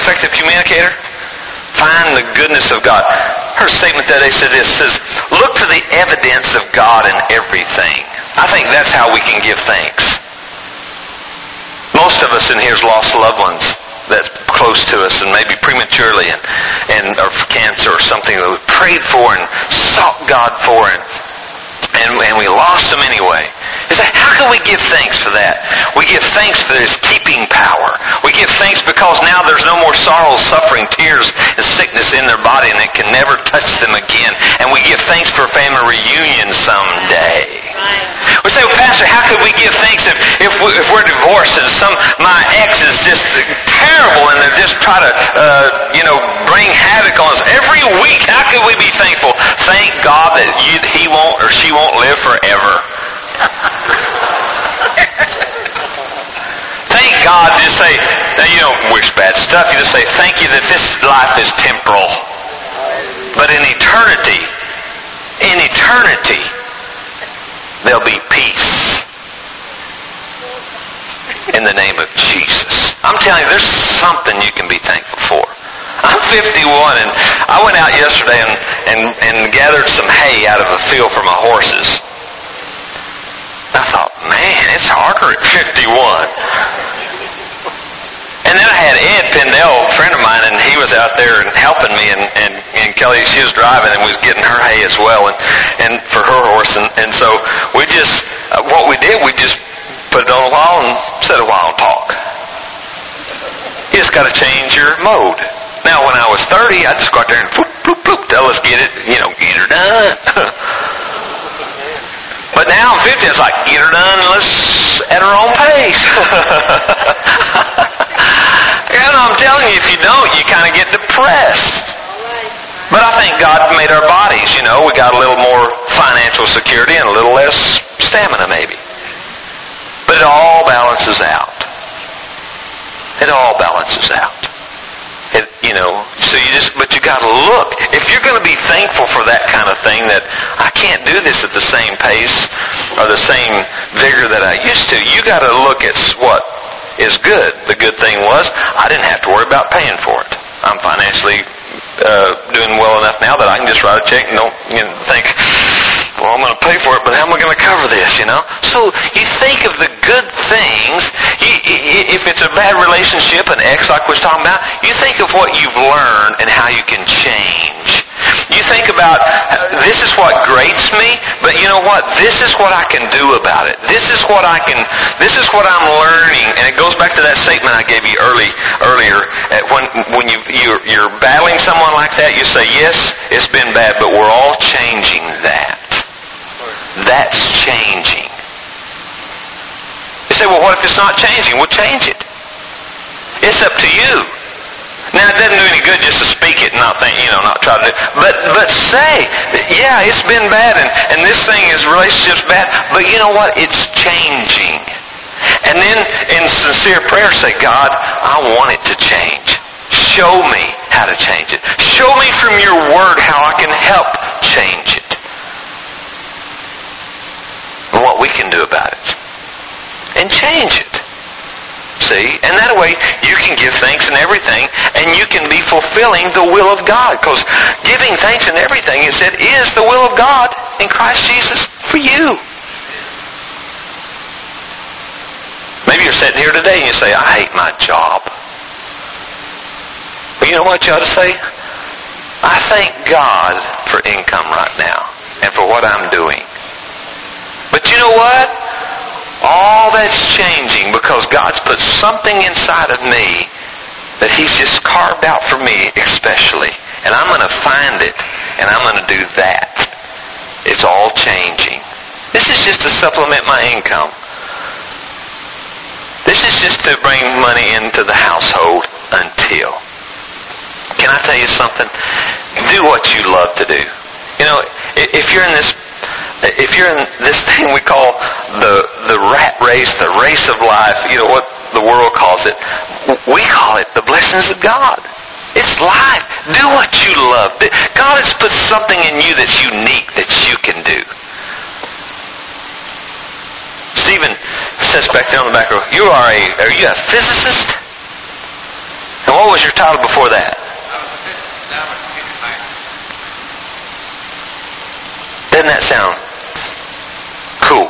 effective communicator? Find the goodness of God. Her statement that day said this, says, look for the evidence of God in everything. I think that's how we can give thanks. Most of us in here has lost loved ones that's close to us, and maybe prematurely, and or cancer or something that we prayed for and sought God for, and we lost them anyway. You say, how can we give thanks for that? We give thanks for His keeping power. We give thanks because now there's no more sorrow, suffering, tears, and sickness in their body, and it can never touch them again. And we give thanks for a family reunion someday. We say, well, Pastor, how could we give thanks if we're divorced and my ex is just terrible and they just try to bring havoc on us every week? How could we be thankful? Thank God that he won't or she won't live forever. Thank God. Just say, now you don't wish bad stuff. You just say, thank you that this life is temporal, but in eternity, there'll be peace in the name of Jesus. I'm telling you, there's something you can be thankful for. I'm 51, and I went out yesterday and gathered some hay out of a field for my horses. I thought, man, it's harder at 51. And then I had Ed Pendell, a friend of mine, and he was out there and helping me, and Kelly, she was driving and was getting her hay as well, and for her horse, and so we just, what we did, we just put it on a while and sit a while and talk. You just got to change your mode. Now, when I was 30, I'd just go out there and floop, floop, floop, tell us get it, get her done. But now I'm 50, it's like, get her done, let's at her own pace. And I'm telling you, if you don't, you kind of get depressed. But I think God made our bodies, we got a little more financial security and a little less stamina maybe. But it all balances out. It all balances out. But you got to look. If you're going to be thankful for that kind of thing, that I can't do this at the same pace or the same vigor that I used to, you got to look at what is good. The good thing was I didn't have to worry about paying for it. I'm financially doing well enough now that I can just write a check and don't think, well, I'm going to pay for it, but how am I going to cover this, So you think of the good things. If it's a bad relationship, an ex like we was talking about, you think of what you've learned and how you can change. You think about, this is what grates me, but you know what? This is what I can do about it. This is what I'm learning. And it goes back to that statement I gave you earlier. When you're battling someone like that, you say, yes, it's been bad, but we're all changing that. That's changing. You say, well, what if it's not changing? Well, change it. It's up to you. Now, it doesn't do any good just to speak it and not think, not try to do it. But say, yeah, it's been bad, and this thing is relationship's bad, but you know what? It's changing. And then in sincere prayer say, God, I want it to change. Show me how to change it. Show me from your word how I can help change it. And what we can do about it. And change it. See? And that way you can give thanks in everything, and you can be fulfilling the will of God. Because giving thanks in everything, it said, is the will of God in Christ Jesus for you. Maybe you're sitting here today and you say, I hate my job. But you know what you ought to say? I thank God for income right now and for what I'm doing. But you know what? All that's changing because God's put something inside of me that He's just carved out for me especially. And I'm going to find it and I'm going to do that. It's all changing. This is just to supplement my income. This is just to bring money into the household until. Can I tell you something? Do what you love to do. If you're in this thing we call the rat race, the race of life, what the world calls it, we call it the blessings of God. It's life. Do what you love. God has put something in you that's unique that you can do. Stephen sits back there on the back row. Are you a physicist? And What was your title before that? Doesn't that sound cool?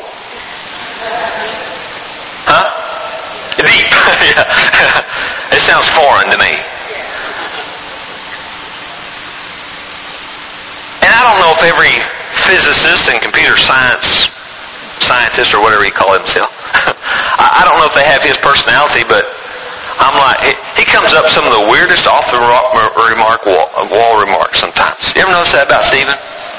Huh? Deep. Yeah. It sounds foreign to me. And I don't know if every physicist and computer scientist or whatever you call himself, I don't know if they have his personality, but I'm like, he comes up with some of the weirdest wall remarks sometimes. You ever notice that about Stephen?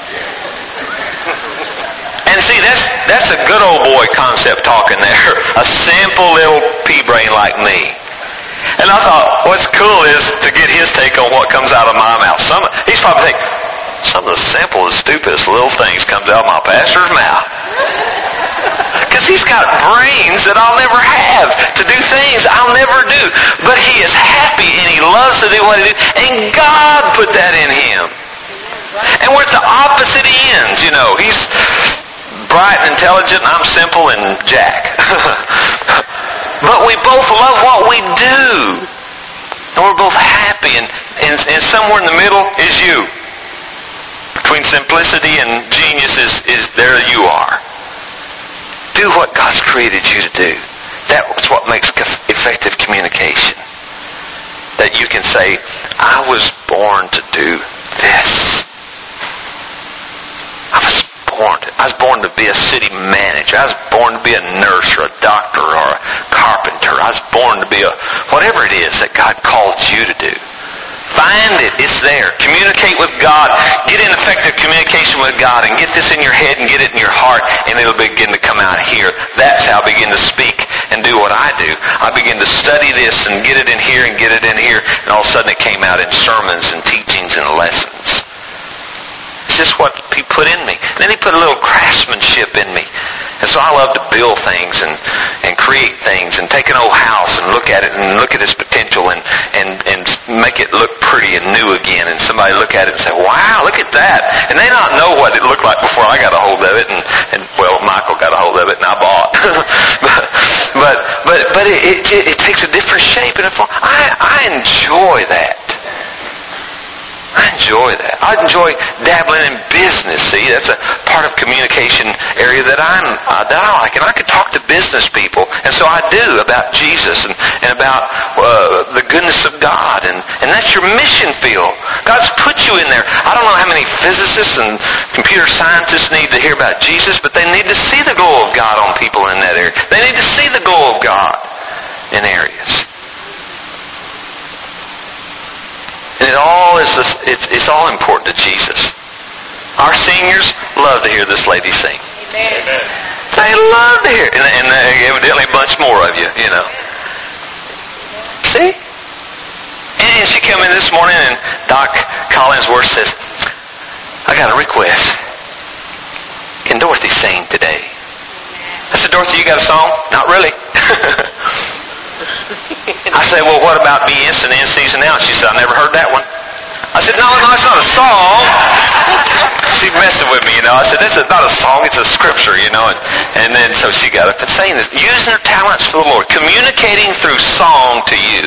And see, that's a good old boy concept talking there. A simple little pea brain like me. And I thought, what's cool is to get his take on what comes out of my mouth. He's probably thinking, some of the simplest, stupidest little things comes out of my pastor's mouth. Because he's got brains that I'll never have to do things I'll never do. But he is happy and he loves to do what he does. And God put that in him. And we're at the opposite ends, you know. He's bright and intelligent, and I'm simple and Jack. But we both love what we do. And we're both happy. And somewhere in the middle is you. Between simplicity and genius is there you are. Do what God's created you to do. That's what makes effective communication. That you can say, I was born to do this. I was born to be a city manager. I was born to be a nurse or a doctor or a carpenter. I was born to be whatever it is that God called you to do. Find it. It's there. Communicate with God. Get in effective communication with God and get this in your head and get it in your heart, and it'll begin to come out here. That's how I begin to speak and do what I do. I begin to study this and get it in here and get it in here, and all of a sudden it came out in sermons and teachings and lessons. It's just what he put in me. And then he put a little craftsmanship in me. And so I love to build things and create things and take an old house and look at it and look at its potential and make it look pretty and new again. And somebody look at it and say, wow, look at that. And they not know what it looked like before I got a hold of it. And well, Michael got a hold of it and I bought. but it takes a different shape and a form. I enjoy that. I enjoy that. I enjoy dabbling in business. See, that's a part of communication area that I like. And I can talk to business people, and so I do about Jesus and about the goodness of God. And that's your mission field. God's put you in there. I don't know how many physicists and computer scientists need to hear about Jesus, but they need to see the glow of God on people in that area. They need to see the glow of God in areas. And it's all important to Jesus. Our seniors love to hear this lady sing. Amen. They love to hear it. And evidently a bunch more of you, you know. See? And she came in this morning and Doc Collinsworth says, I got a request. Can Dorothy sing today? I said, Dorothy, you got a song? Not really. I said, well, what about be instant in, season out? She said, I never heard that one. I said, no, it's not a song. She's messing with me, you know. I said, that's not a song, it's a scripture, you know. And then so she got up and saying this, using her talents for the Lord, communicating through song to you.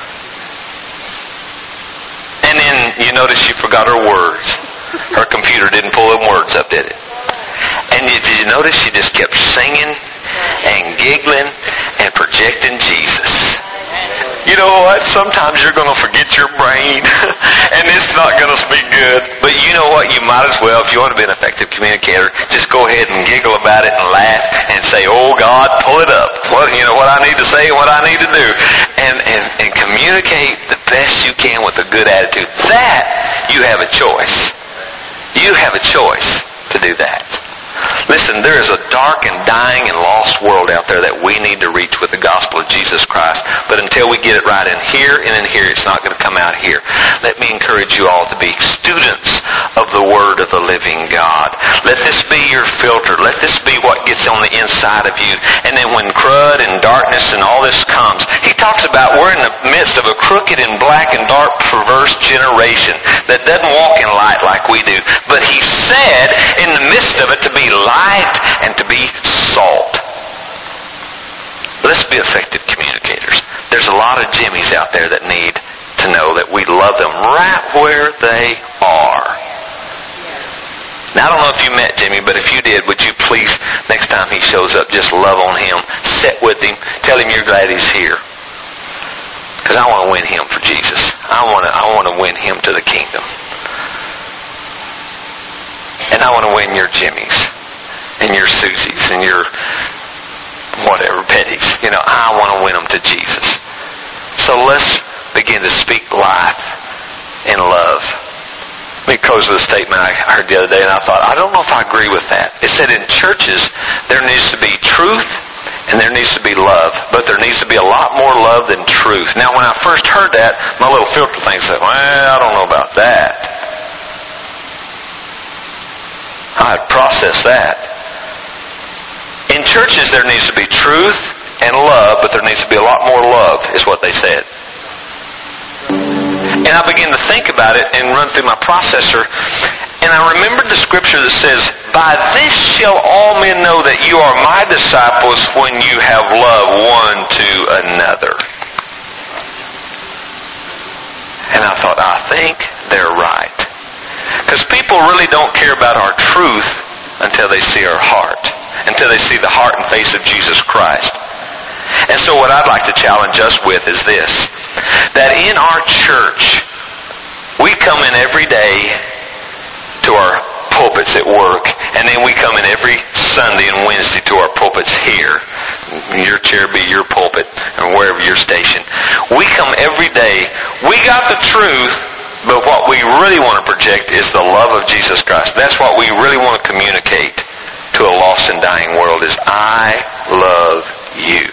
And then you notice she forgot her words. Her computer didn't pull them words up, did it? And did you notice she just kept singing and giggling and projecting Jesus? You know what? Sometimes you're going to forget your brain and it's not going to speak good. But you know what? You might as well, if you want to be an effective communicator, just go ahead and giggle about it and laugh and say, oh God, pull it up. What I need to say and what I need to do. And communicate the best you can with a good attitude. That, you have a choice. You have a choice to do that. Listen, there is a dark and dying and lost world out there that we need to reach with the gospel of Jesus Christ. But until we get it right in here, it's not going to come out here. Let me encourage you all to be students of the Word of the living God. Let this be your filter. Let this be what gets on the inside of you. And then when crud and darkness and all this comes, he talks about we're in the midst of a crooked and black and dark perverse generation that doesn't walk in light like we do. But he said in the midst of it to be light and to be salt. Let's be effective communicators. There's a lot of Jimmies out there that need to to know that we love them right where they are. Now, I don't know if you met Jimmy, but if you did, would you please, next time he shows up, just love on him, sit with him, tell him you're glad he's here. Because I want to win him for Jesus. I want to win him to the kingdom. And I want to win your Jimmys and your Susies and your whatever, Petties. I want to win them to Jesus. So let's begin to speak life and love. Let me close with a statement I heard the other day, and I thought, I don't know if I agree with that. It said in churches, there needs to be truth and there needs to be love. But there needs to be a lot more love than truth. Now, when I first heard that, my little filter thing said, well, I don't know about that. I had processed that. In churches, there needs to be truth and love, but there needs to be a lot more love, is what they said. And I began to think about it and run through my processor, and I remembered the scripture that says, by this shall all men know that you are my disciples when you have love one to another. And I thought, I think they're right. Because people really don't care about our truth until they see our heart, until they see the heart and face of Jesus Christ. And so what I'd like to challenge us with is this, that in our church, we come in every day to our pulpits at work, and then we come in every Sunday and Wednesday to our pulpits here. Your chair be your pulpit, or wherever you're stationed. We come every day. We got the truth, but what we really want to project is the love of Jesus Christ. That's what we really want to communicate to a lost and dying world, is I love you.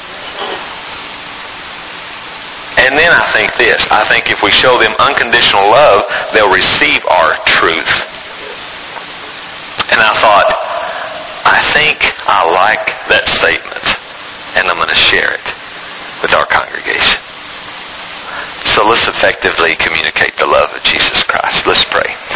And then I think this. I think if we show them unconditional love, they'll receive our truth. And I thought, I think I like that statement, and I'm going to share it with our congregation. So let's effectively communicate the love of Jesus Christ. Let's pray.